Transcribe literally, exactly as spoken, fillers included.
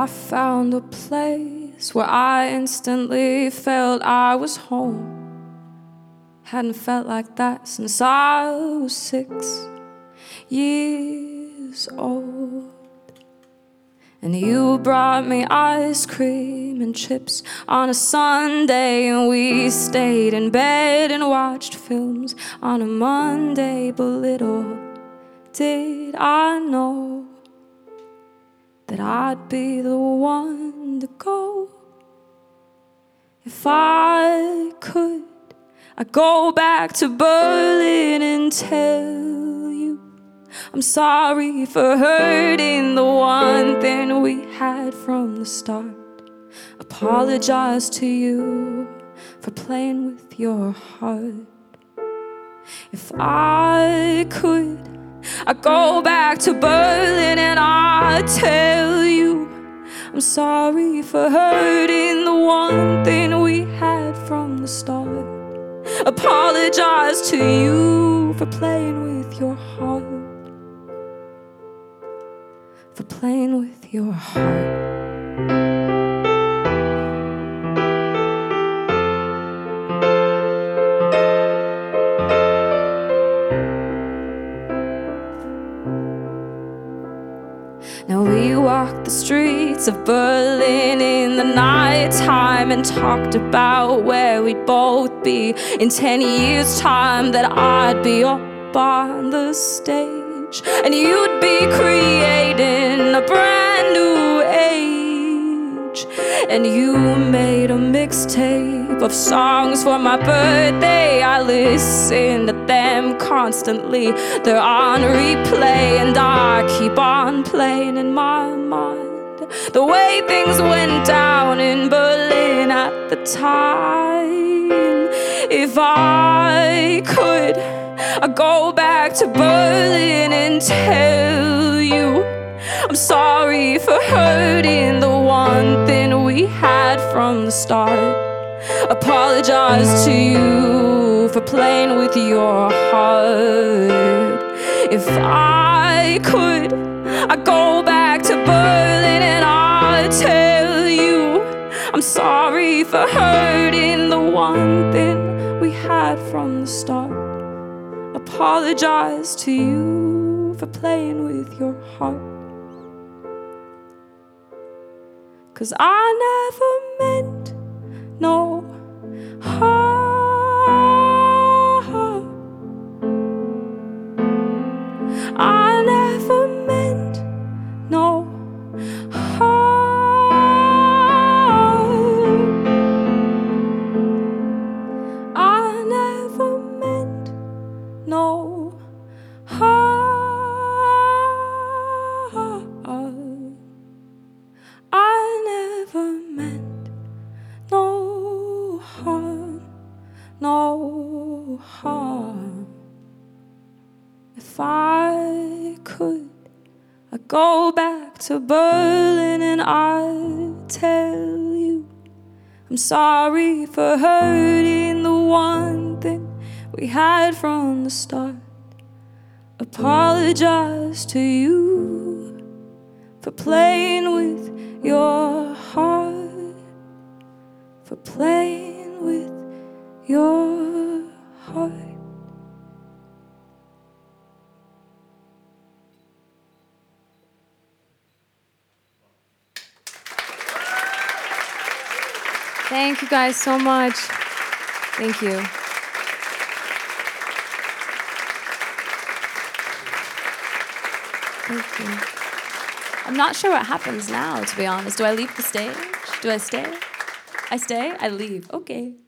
I found a place where I instantly felt I was home. Hadn't felt like that since I was six years old. And you brought me ice cream and chips on a Sunday, and we stayed in bed and watched films on a Monday. But little did I know that I'd be the one to go. If I could, I'd go back to Berlin and tell you I'm sorry for hurting the one thing we had from the start. Apologize to you for playing with your heart. If I could, I'd go back to Berlin and I'd tell you I'm sorry for hurting the one thing we had from the start. Apologize to you for playing with your heart. For playing with your heart. Now we walked the streets of Berlin in the night time and talked about where we'd both be in ten years' time. That I'd be up on the stage and you'd be creating a brand new age. And you made a mixtape of songs for my birthday. I listen to them constantly, they're on replay, and I keep on playing in my mind the way things went down in Berlin at the time. If I could, I'd go back to Berlin and tell you I'm sorry for hurting the one thing we had from the start. Apologize to you for playing with your heart. If I could, I'd go back to Berlin and I'd tell you I'm sorry for hurting the one thing we had from the start. Apologize to you for playing with your heart. 'Cause I never meant no harm. I never meant no harm. I never meant no harm. I never meant no harm, no harm. If I could, I'd go back to Berlin and I'd tell you I'm sorry for hurting the one thing we had from the start. Apologize to you for playing with your heart. For playing with your heart. Thank you guys so much. Thank you. Thank you. I'm not sure what happens now, to be honest. Do I leave the stage? Do I stay? I stay? I leave. Okay.